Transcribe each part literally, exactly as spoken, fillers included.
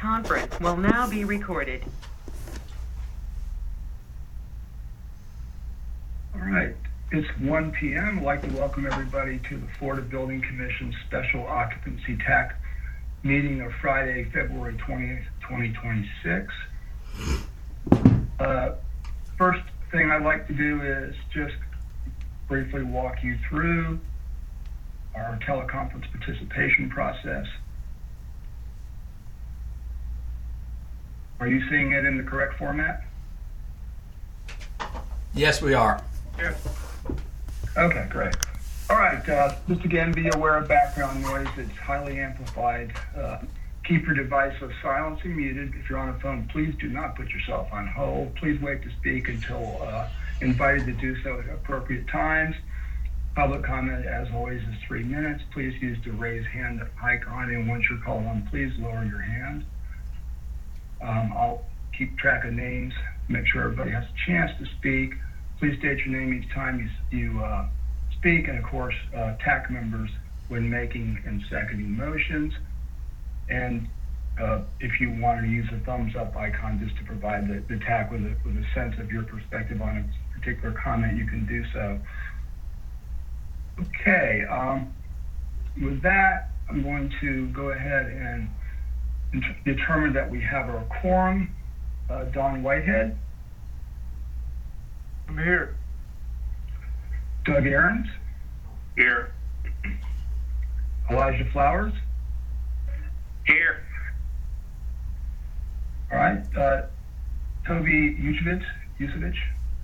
conference will now be recorded. All right, it's one p m I'd like to welcome everybody to the Florida Building Commission Special Occupancy Tax meeting of Friday, February twentieth, twenty twenty-six. Uh, first thing I'd like to do is just briefly walk you through our teleconference participation process. Are you seeing it in the correct format? Yes, we are. Yeah. Okay, great. All right, uh, just again, be aware of background noise. It's highly amplified. Uh, keep your device with silence and muted. If you're on a phone, please do not put yourself on hold. Please wait to speak until uh, invited to do so at appropriate times. Public comment, as always, is three minutes. Please use the raise hand icon, and once you're called on, please lower your hand. Um, I'll keep track of names, make sure everybody has a chance to speak. Please state your name each time you, you uh, speak, and of course, uh, T A C members when making and seconding motions. And uh, if you want to use the thumbs up icon just to provide the, the T A C with a, with a sense of your perspective on a particular comment, you can do so. Okay, um, with that, I'm going to go ahead and determine that we have our quorum. Uh, Don Whitehead. I'm here. Doug Ahrens. Here. Elijah Flowers. Here. All right. Uh, Toby Yusevich. Yusevich.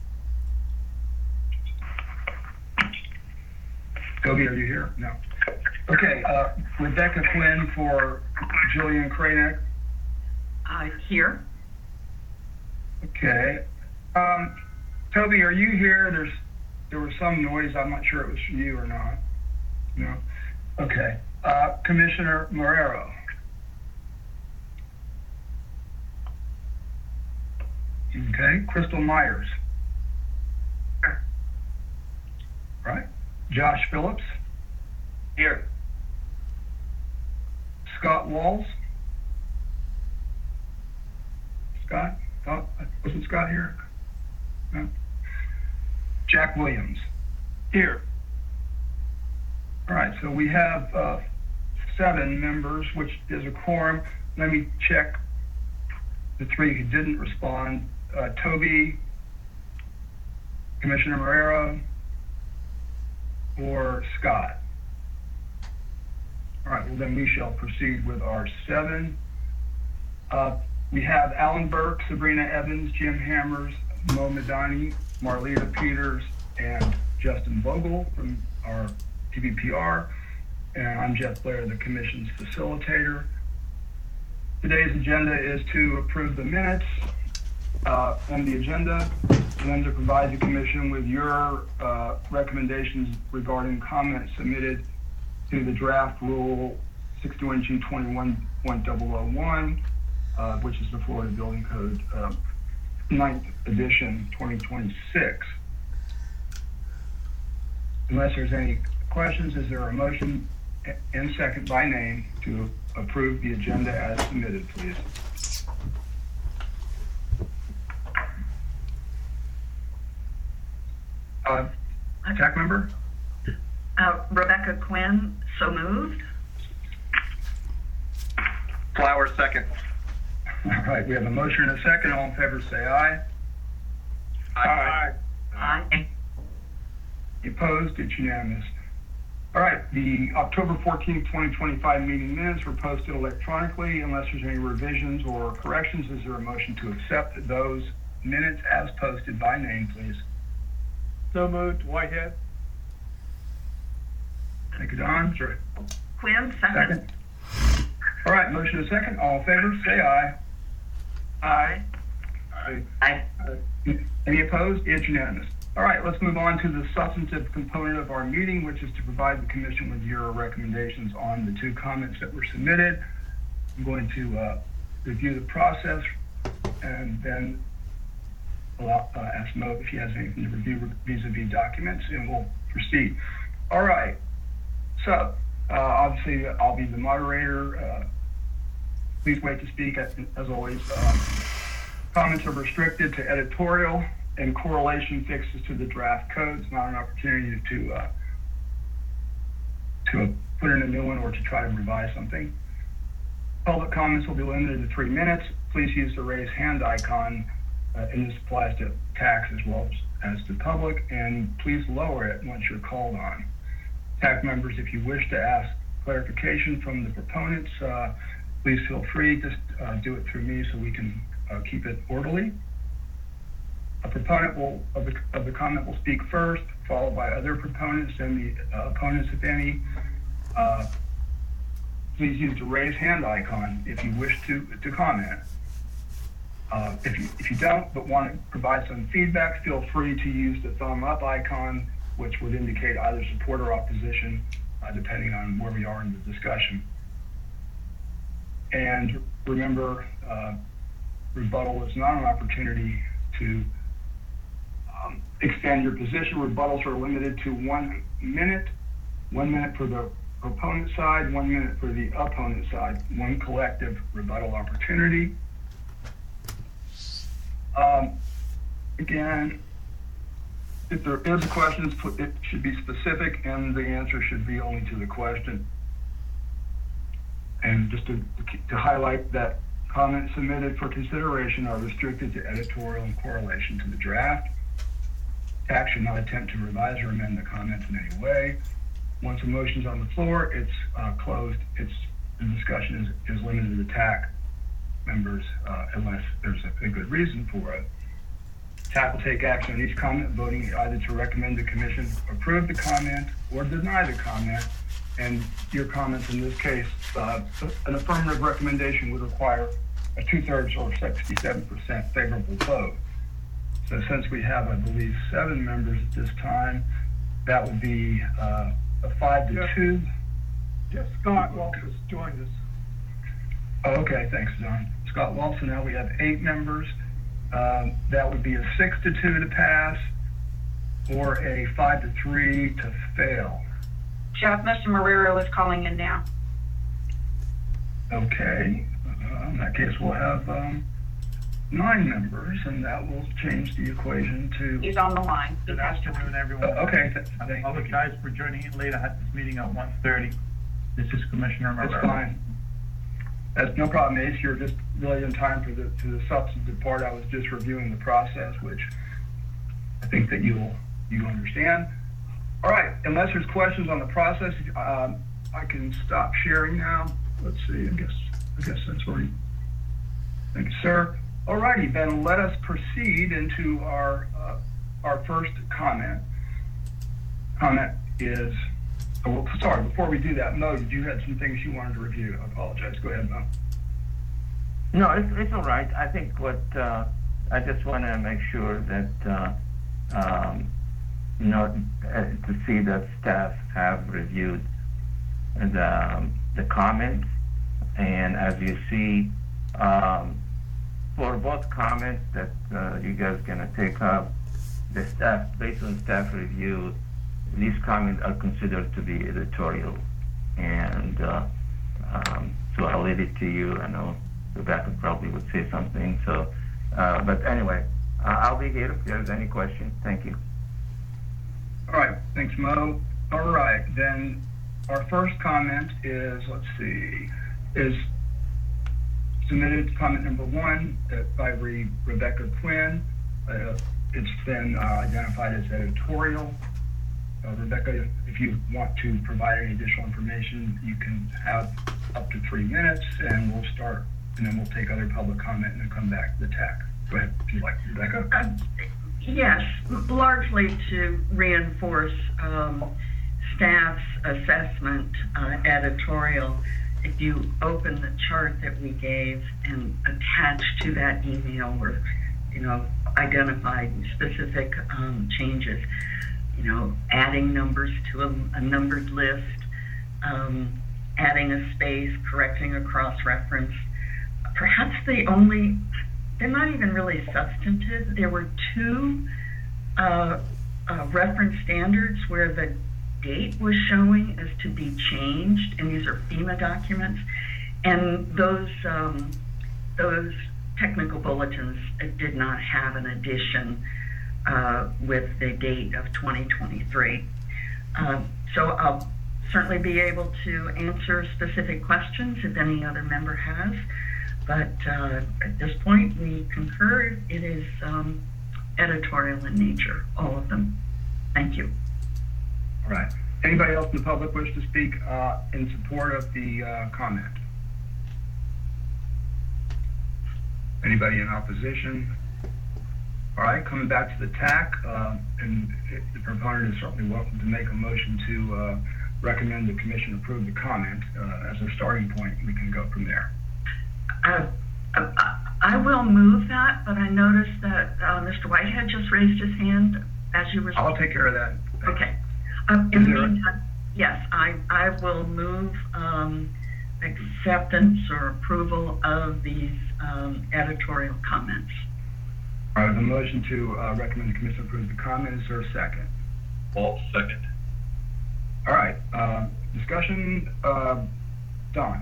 Toby, are you here? No. Okay. Uh, Rebecca Quinn for Jillian Kranek. Uh, here. Okay. Um, Toby, are you here? There's there was some noise. I'm not sure it was you or not. No. Okay. Uh, Commissioner Marrero. Okay. Crystal Myers. All right. Josh Phillips. Here. Scott Walls. Scott? Oh, wasn't Scott here? No. Jack Williams. Here. All right, so we have uh, seven members, which is a quorum. Let me check the three who didn't respond. Uh, Toby, Commissioner Marrero, or Scott. All right, well then we shall proceed with our seven. Uh, we have Alan Burke, Sabrina Evans, Jim Hammers, Mo Madani, Marlita Peters, and Justin Vogel from our T V P R. And I'm Jeff Blair, the Commission's facilitator. Today's agenda is to approve the minutes uh, on the agenda, and then to provide the Commission with your uh, recommendations regarding comments submitted to the draft rule sixty-one G twenty-one point zero zero one, uh, which is the Florida Building Code uh, ninth edition twenty twenty-six. Unless there's any questions, is there a motion and second by name to approve the agenda as submitted, please? Uh, T A C member? Uh, Rebecca Quinn, so moved. Flowers, second. All right, we have a motion and a second. All in favor, say aye. Aye. Aye. Opposed? It's unanimous. All right, the October fourteenth, twenty twenty-five meeting minutes were posted electronically. Unless there's any revisions or corrections, is there a motion to accept those minutes as posted by name, please? So moved. Whitehead. Thank you, Don. Sure. Quinn, second. Second. All right, motion and second. All in favor, say aye. Aye. Aye. Aye. Uh, any opposed? It's unanimous. All right, let's move on to the substantive component of our meeting, which is to provide the Commission with your recommendations on the two comments that were submitted. I'm going to uh, review the process and then allow, uh, ask Mo if he has anything to review vis-a-vis documents, and we'll proceed. All right, so uh, obviously I'll be the moderator. Uh, please wait to speak. As, as always, um, comments are restricted to editorial and correlation fixes to the draft codes, not an opportunity to uh, to put in a new one or to try to revise something. Public comments will be limited to three minutes. Please use the raise hand icon, uh, and this applies to tax as well as to public, and please lower it once you're called on. TAC members, if you wish to ask clarification from the proponents, uh, please feel free to uh, do it through me so we can uh, keep it orderly. A proponent will, of the, of the comment will speak first, followed by other proponents and the uh, opponents, if any. Uh, please use the raise hand icon if you wish to, to comment. Uh, if you if you don't but want to provide some feedback, feel free to use the thumb up icon, which would indicate either support or opposition, uh, depending on where we are in the discussion. And remember, uh, rebuttal is not an opportunity to um, extend your position. Rebuttals are limited to one minute, one minute for the opponent side, one minute for the opponent side, one collective rebuttal opportunity. Um, again, if there is a question, it should be specific and the answer should be only to the question. And just to, to highlight that comments submitted for consideration are restricted to editorial and correlation to the draft. TAC should not attempt to revise or amend the comments in any way. Once a motion is on the floor, it's uh, closed. It's, the discussion is, is limited to the TAC members uh, unless there's a, a good reason for it. TAC will take action on each comment, voting either to recommend the commission approve the comment or deny the comment. And your comments in this case, uh, an affirmative recommendation would require a two-thirds or sixty-seven percent favorable vote. So since we have, I believe, seven members at this time, that would be uh, a five to Jeff, two. Jeff Scott Walters joined us. Oh, okay, thanks, John. Scott Waltz, now we have eight members. Um, that would be a six to two to pass or a five to three to fail. Jeff, Mister Marrero is calling in now. Okay, uh, in that case, we'll have um, nine members, and that will change the equation to. He's on the line. He Good has to- afternoon, Uh, everyone. okay, th- I thank you. apologize for joining in late. I had this meeting at one thirty. This is Commissioner That's Marrero. fine. That's no problem, Ace. You're just really in time for the for the substantive part. I was just reviewing the process, which I think that you'll you understand. All right. Unless there's questions on the process, um, I can stop sharing now. Let's see. I guess I guess that's already. Thank you, sir. All righty, then let us proceed into our uh, our first comment. Comment is. Oh, well, sorry, before we do that, Mo, did you have some things you wanted to review? I apologize. Go ahead, Mo. No, it's, it's all right. I think what uh, I just want to make sure that uh, um, you know uh, to see that staff have reviewed the um, the comments, and as you see, um, for both comments that uh, you guys are gonna take up, the staff based on staff review. These comments are considered to be editorial, and uh, um, so I'll leave it to you. I know Rebecca probably would say something. So, uh, but anyway, uh, I'll be here if there's any questions. Thank you. All right, thanks, Mo. All right, then our first comment is, let's see, is submitted comment number one uh, by Re- Rebecca Quinn. Uh, it's been uh, identified as editorial. Uh, Rebecca, if you want to provide any additional information, you can have up to three minutes, and we'll start, and then we'll take other public comment and then come back to the T A C. Go ahead, if you'd like, Rebecca. Uh, yes, largely to reinforce um, staff's assessment uh, editorial. If you open the chart that we gave and attach to that email were, you know, identified specific um, changes. You know, adding numbers to a, a numbered list, um, adding a space, correcting a cross-reference. Perhaps the only, they're not even really substantive. There were two uh, uh, reference standards where the date was showing as to be changed, and these are FEMA documents, and those um, those technical bulletins did not have an addition uh, with the date of twenty twenty-three. Uh, so I'll certainly be able to answer specific questions if any other member has, but uh, at this point we concur it is um, editorial in nature, all of them. Thank you. All right. Anybody else in the public wish to speak uh, in support of the uh, comment? Anybody in opposition? All right, coming back to the T A C, uh, and the proponent is certainly welcome to make a motion to uh, recommend the commission approve the comment. Uh, as a starting point, we can go from there. Uh, I, I will move that, but I noticed that uh, Mister Whitehead just raised his hand as you were. I'll take care of that. Okay. Um, in Is the there a- meantime, yes, I, I will move um, acceptance or approval of these um, editorial comments. All right, the motion to uh, recommend the commission approve the comment. Is there a second? Walt, second. All right, uh, discussion, uh, Don.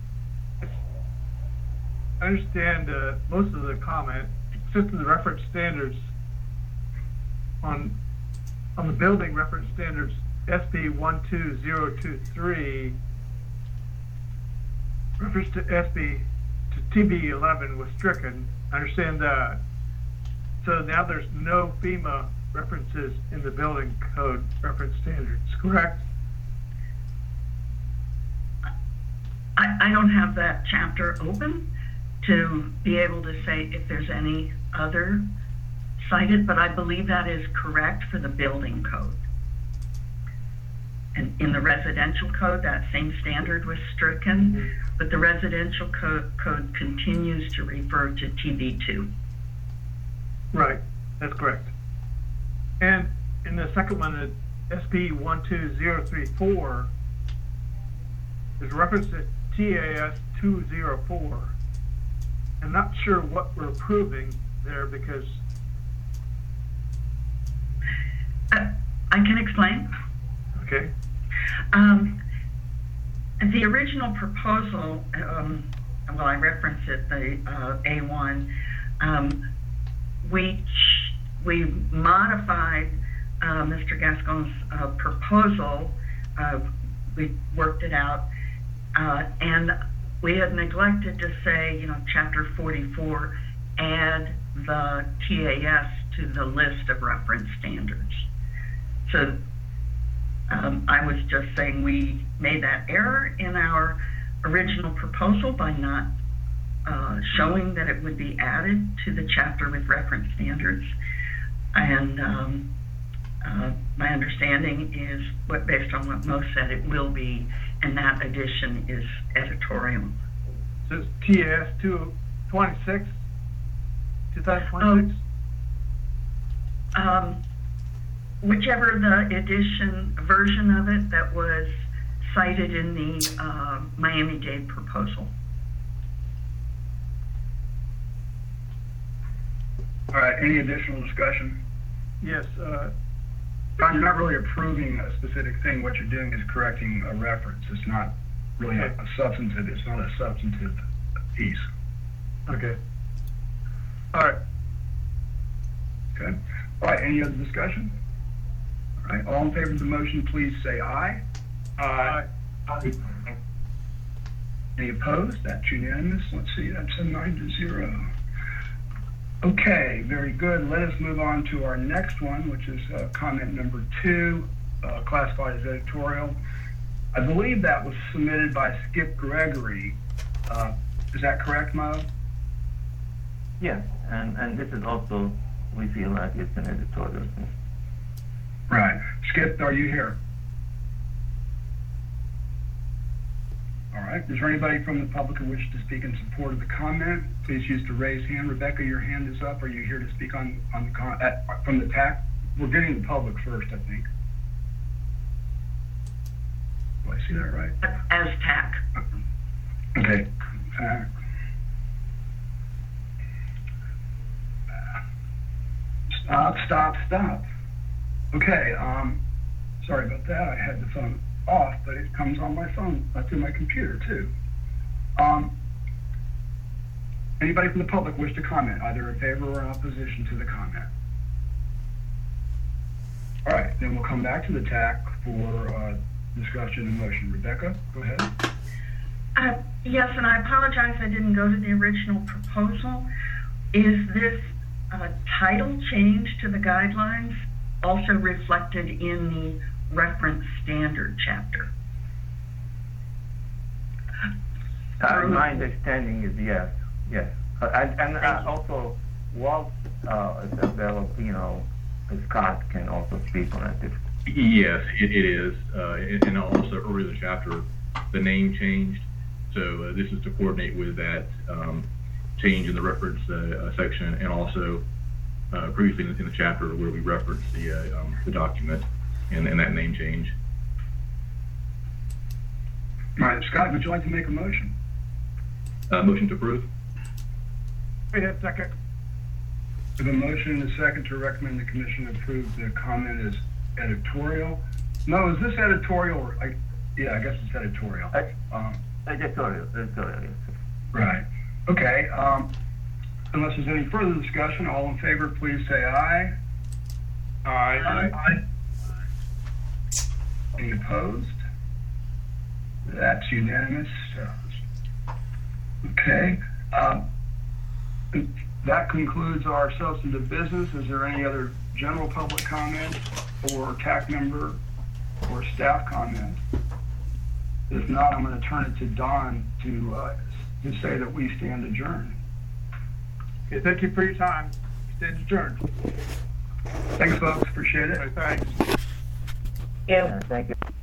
I understand uh, most of the comment, system reference standards on on the building reference standards S B one two zero two three, reference to S B to T B eleven was stricken. I understand that. So now there's no FEMA references in the building code reference standards, correct? I, I don't have that chapter open to be able to say if there's any other cited, but I believe that is correct for the building code. And in the residential code, that same standard was stricken, mm-hmm. but the residential code, code continues to refer to T B two. Right, that's correct. And in the second one, S B one two zero three four, there's reference to T A S two oh four. I'm not sure what we're approving there because... Uh, I can explain. Okay. Um, the original proposal, um, well, I referenced it, the uh, A one, um, we we modified uh, Mister Gascon's uh, proposal. Uh, we worked it out, uh, and we had neglected to say, you know, Chapter forty-four, add the T A S to the list of reference standards. So um, I was just saying we made that error in our original proposal by not uh, showing that it would be added to the chapter with reference standards. And um, uh, my understanding is, what based on what Mo said, it will be, and that addition is editorial. So it's T A S two twenty-six, twenty twenty-six? Oh. Um, whichever the edition version of it that was cited in the uh, Miami-Dade proposal. All right, any additional discussion? Yes. Uh, Don, you're not really approving a specific thing. What you're doing is correcting a reference. It's not really a, a substantive, it's not a substantive piece. okay. All right. Okay. All right, any other discussion? All right, all in favor of the motion, please say aye. Aye. Aye. Any opposed? That's unanimous. Let's see, that's a nine to zero. Okay, very good. Let us move on to our next one, which is uh, comment number two, uh, classified as editorial. I believe that was submitted by Skip Gregory. Uh, is that correct, Mo? Yes, and, and this is also, we feel like it's an editorial. Right. Skip, are you here? All right. Is there anybody from the public who wishes to speak in support of the comment? Please use the raise hand. Rebecca, your hand is up. Are you here to speak on, on the con at, from the T A C? We're getting the public first, I think. Do I see that right? As T A C. Okay. Uh, stop, stop, stop. Okay, um, sorry about that. I had the phone off, but it comes on my phone, uh, through my computer too. Um, anybody from the public wish to comment, either in favor or in opposition to the comment? All right, then we'll come back to the T A C for uh, discussion and motion. Rebecca, go ahead. Uh, yes, and I apologize I didn't go to the original proposal. Is this uh, title change to the guidelines also reflected in the reference standard chapter? Uh, my understanding is yes, yes. Uh, and and uh, also, Walt uh, is available, you know, Scott can also speak on it. If, Yes, it, it is. Uh, and, and also earlier in the chapter, the name changed. So uh, this is to coordinate with that um, change in the reference uh, uh, section, and also uh, previously in the, in the chapter where we referenced the, uh, um, the document and, and that name change. All right, Scott, would you like to make a motion? Uh, motion to approve. Go ahead, second. We have a motion and a second to recommend the commission approve the comment as editorial. No, is this editorial? Or, I, yeah, I guess it's editorial. I- Um, editorial, editorial, yes. right. Okay. Um, unless there's any further discussion, all in favor, please say aye. Aye. Aye. Any opposed? That's unanimous. Uh, Okay. Um, that concludes our substantive business. Is there any other general public comment or T A C member or staff comment? If not, I'm going to turn it to Don to, uh, to say that we stand adjourned. Okay, thank you for your time. Stand adjourned. Thanks, folks. Appreciate it. Okay, thanks. Yeah. Uh, thank you.